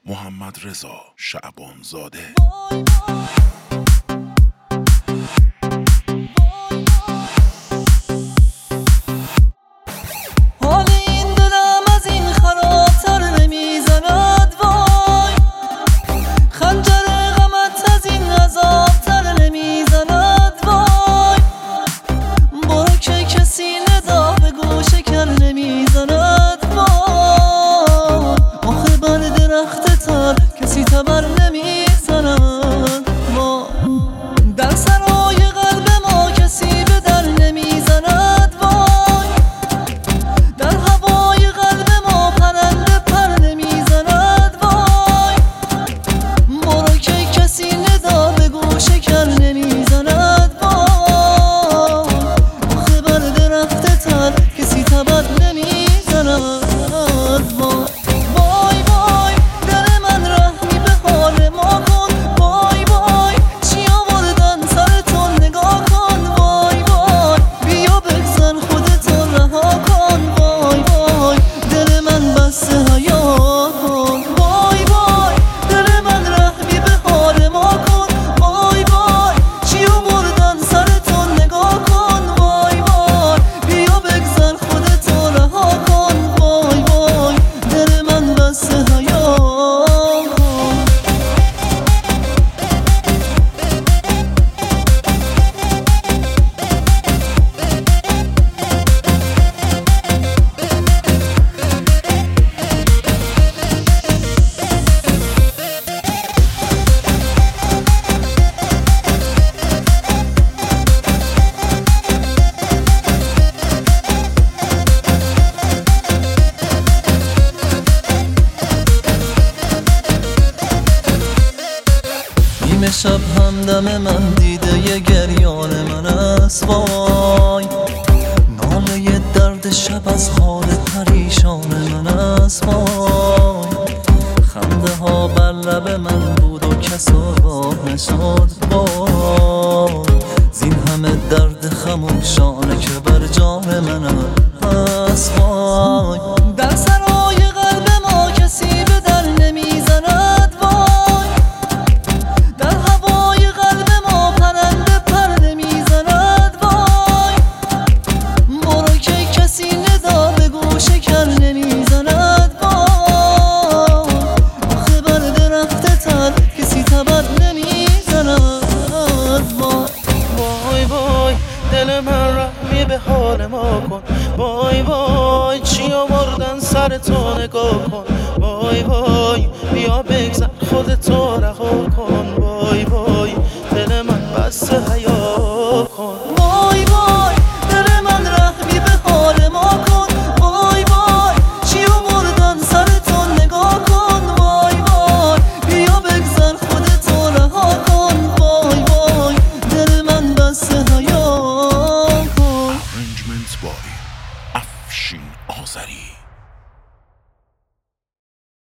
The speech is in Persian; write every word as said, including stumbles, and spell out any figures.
محمدرضا شعبانزاده. کسی تبر نمیزند ما در سرای قلب ما کسی به در نمیزند وای در هوای قلب ما پرنده پر نمیزند وای برو که کسی ندا به گوش کر نمیزند وای آخه بر درخت تر کسی تبر نمیزند وای نیمه شب همدم من دیده ی گریان من است وای ناله درد شب از حال پریشان من است وای خنده ها بر لب من بود و کس آگاه نشد وای زین همه درد خموشانه که بر جان من است وای در سرای قلب ما کسی به در نمیزند وای در هوای قلب ما پرنده پر نمیزند وای برو که کسی ندا به گوش کر نمیزند وای آخه بر درخت تر کسی تبر نمیزند وای وای وای دل من رحمی به حال ما کن وای وای چی آوردن سر تو نگاه کن وای وای بیا بگذر خودتو رها کن وای وای دل من بسته حیات